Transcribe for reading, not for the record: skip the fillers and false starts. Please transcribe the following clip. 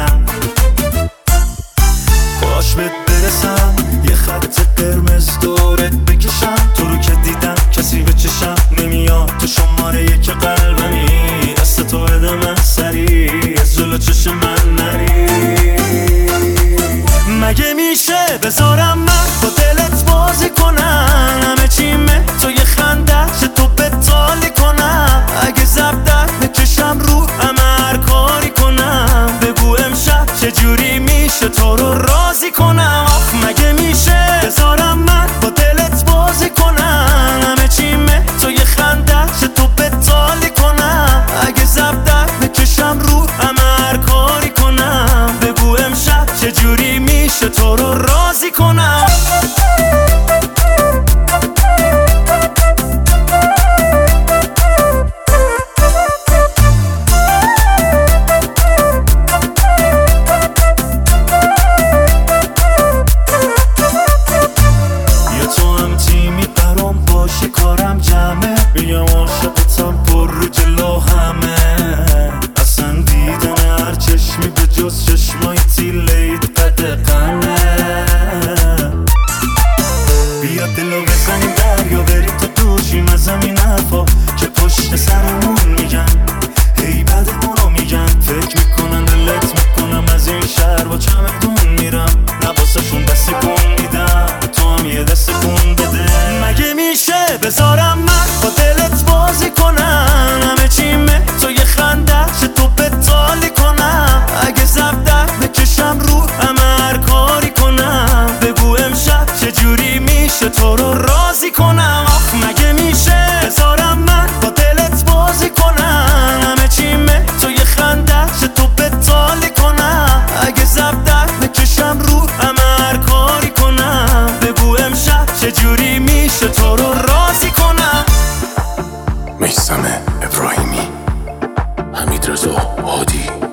میرم. باش بهت برسم یه خط قرمز دورت بکشم، تو رو که دیدم کسی به چشم نمیاد، تو شماره یک قلبمی، دست تو بده من سری از جلو چشم من نری. مگه میشه بذارم من با دلت بازی کنم، همه چیمه تو یه خنده چه تو بتالی کنم، اگه زبدت بکشم رو همه هر کاری کنم، بگو امشب چجوری میشه تو رو راضی کنم. مگه میشه بذارم من با دلت بازی کنم، همه چیمه تو یه خنده چه تو بتالی کنم، اگه زبدت بکشم رو همه هر کاری کنم، بگو امشب چجوری میشه تو رو راضی کنم. کارم جمعه بگم عاشقتم پر رو جلو همه، اصلا دیدن هر چشمی به جز چشمای تیلید قدقنه. بیا دلو بزنیم دریا بریم تا دوشیم از همین حرفا که پشت سرمون میگن، هی بدمونو میگن، فکر میکنن دلت میکنم از این شهر با چمدون میرم، نباسشون دست کن میدم تو هم یه دست کن بده. مگه میشه بذارم من با دلت بازی کنم، همه چیمه تو یه خنده چه تو بتالی کنم، اگه زبدت بکشم رو همه هر کاری کنم، بگو امشب چجوری میشه تو رو راضی کنم. مگه میشه بذارم من با دلت بازی کنم، همه چیمه تو یه خنده چه تو بتالی کنم، اگه زبدت بکشم رو همه هر کاری کنم، بگو امشب چجوری میشه تو رو راضی کنم. میثم ابراهیمی، حمیدرضا هادی.